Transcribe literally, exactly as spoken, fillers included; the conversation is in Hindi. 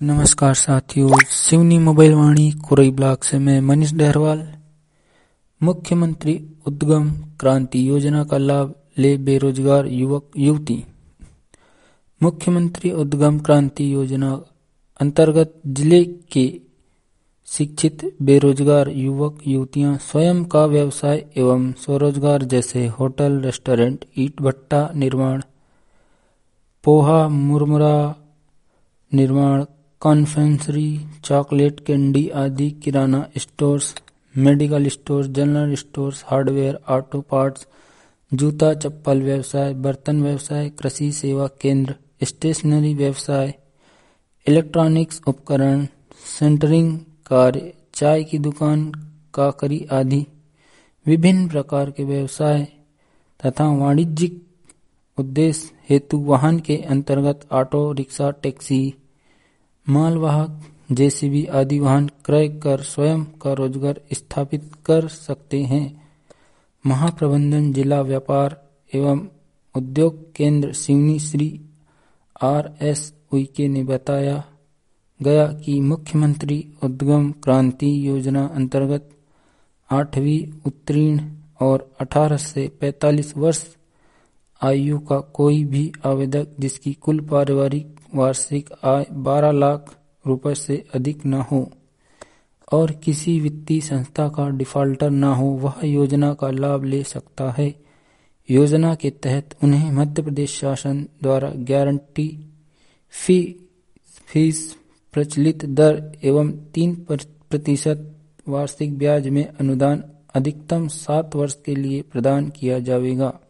नमस्कार साथियों, सिवनी मोबाइल वाणी कुरई ब्लॉक से मैं मनीष डहरवाल। मुख्यमंत्री उद्यम क्रांति योजना का लाभ ले बेरोजगार युवक युवती। मुख्यमंत्री उद्यम क्रांति योजना अंतर्गत जिले के शिक्षित बेरोजगार युवक युवतियां स्वयं का व्यवसाय एवं स्वरोजगार जैसे होटल, रेस्टोरेंट, ईंट भट्टा निर्माण, पोहा मुरमुरा निर्माण, कॉन्फेक्शनरी, चॉकलेट, कैंडी आदि, किराना stores, medical stores, general stores, hardware, auto parts, जूता चप्पल व्यवसाय, बर्तन व्यवसाय, कृषि सेवा केंद्र, स्टेशनरी व्यवसाय, इलेक्ट्रॉनिक्स उपकरण, सेंटरिंग कार्य, चाय की दुकान, काकरी आदि विभिन्न प्रकार के व्यवसाय तथा वाणिज्यिक उद्देश्य हेतु वाहन के अंतर्गत ऑटो रिक्शा, टैक्सी, मालवाहक, जेसीबी आदि वाहन क्रय कर स्वयं का रोजगार स्थापित कर सकते हैं। महाप्रबंधन जिला व्यापार एवं उद्योग केंद्र सिवनी श्री आर एस उइके ने बताया गया कि मुख्यमंत्री उद्यम क्रांति योजना अंतर्गत आठवीं उत्तीर्ण और अठारह से पैंतालीस वर्ष आयु का कोई भी आवेदक जिसकी कुल पारिवारिक वार्षिक आय बारह लाख रुपए से अधिक न हो और किसी वित्तीय संस्था का डिफाल्टर न हो, वह योजना का लाभ ले सकता है। योजना के तहत उन्हें मध्य प्रदेश शासन द्वारा गारंटी फी फीस प्रचलित दर एवं तीन प्रतिशत वार्षिक ब्याज में अनुदान अधिकतम सात वर्ष के लिए प्रदान किया जाएगा।